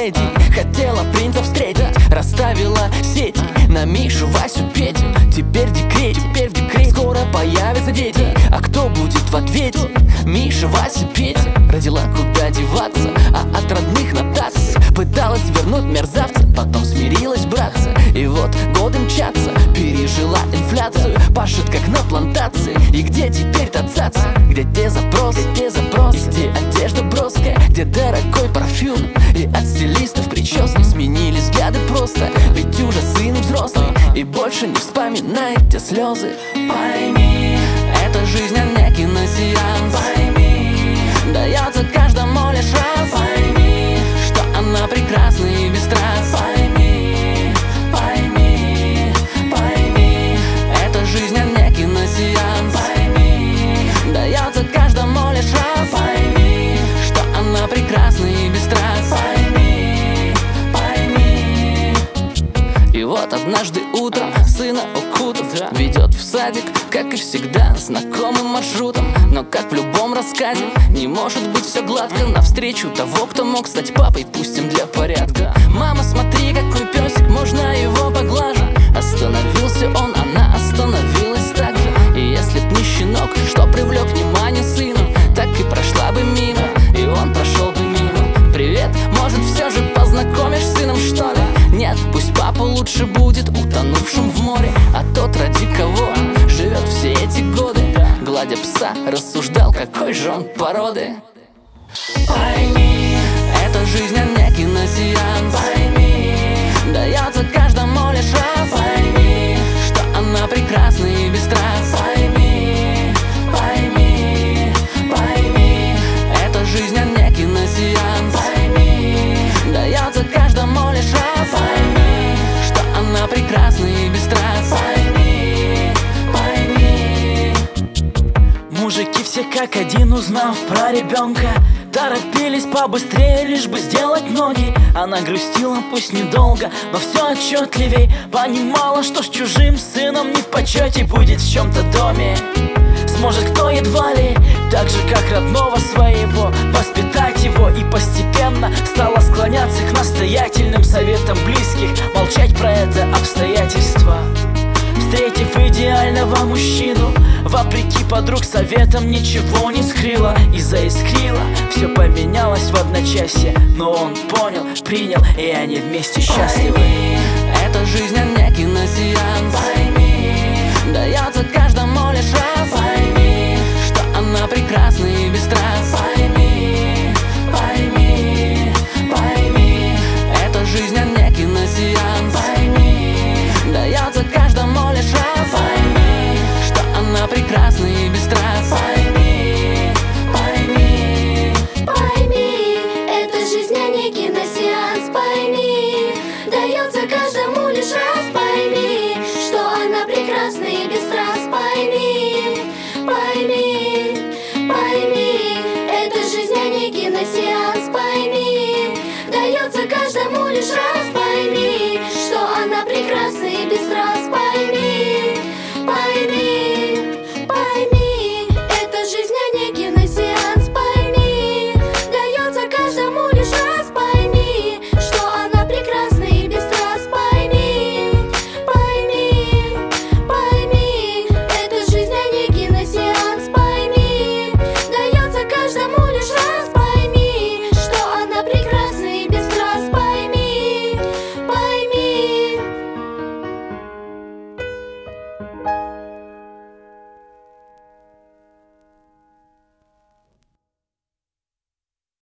леди. Хотела принца встретить, расставила сети на Мишу, Васю, Петю. Теперь в декрете, скоро появятся дети. А кто будет в ответе? Миша, Вася, Петя. Родила, куда деваться, а от родных нотаций. Пыталась вернуть мерзавца, потом смирилась, братца. И вот годы мчатся, пережила инфляцию. Пашет как на плантации. И где теперь тацаться? Где те запросы? И где одежда броская? Где дорогой парфюм? И от стилистов прически сменили взгляды просто. Ведь уже сын взрослый и больше не вспоминает те слезы. Пойми, это жизнь, а не киносеанс. Пойми, дается каждому лишь раз. Пойми, что она прекрасна и бесстрастна. Пойми, пойми, пойми, это жизнь, а не киносеанс. Пойми, дается каждому лишь раз. Пойми, что она прекрасна и бесстрастна. Пойми, пойми. И вот однажды утром сына укутав, ведет в садик, как и всегда, знакомым маршрутом. Но как в любом рассказе, не может быть все гладко. Навстречу того, кто мог стать папой, пустим для порядка. Мама, смотри, какой песик, можно его поглажу. Остановился он, она остановилась так же. И если б не щенок, что привлек внимание сына, так и прошла бы мимо, и он прошел бы мимо. Привет, может все же познакомишь с сыном, что ли? Нет, пусть папа лучше будет утонувшим в море. А тот, ради кого живет все эти годы, гладя пса, рассуждал, какой же он породы. Пойми, это жизнь, а не киносеанс. Пойми, дается каждому лишь раз. Пойми, что она прекрасна и бесстрастна. Пойми, пойми, пойми, это жизнь, а не киносеанс. Пойми, дается каждому лишь раз. Пойми, что она прекрасна и бесстрастна. Пойми, пойми. Мужики все как один, узнав про ребенка, торопились побыстрее, лишь бы сделать ноги. Она грустила, пусть недолго, но все отчетливей понимала, что с чужим сыном не в почете будет в чем-то доме. Сможет кто едва ли, так же как родного своего, воспитать его. И постепенно стала склоняться к настоятельным советам близких, молчать про это обстоятельство. Встретив идеального мужчину, вопреки подруг советам ничего не скрыла. И заискрила, все поменялось в одночасье. Но он понял, принял, и они вместе счастливы. Пойми, это жизнь, а не киносеанс. Пойми, дается каждому лишь раз. Пойми, что она прекрасна и бесстрастна. Пойми, пойми, пойми, это жизнь, а не киносеанс. Пойми, дается каждому лишь раз. Пойми, что она прекрасна и бесстрастна. Пойми, пойми, пойми, это жизнь, а не киносеанс. Пойми, дается каждому лишь раз. Пойми, что она прекрасна и бесстрастна. Пойми, пойми, пойми, это жизнь, а не киносеанс. Пойми, дается каждому лишь раз.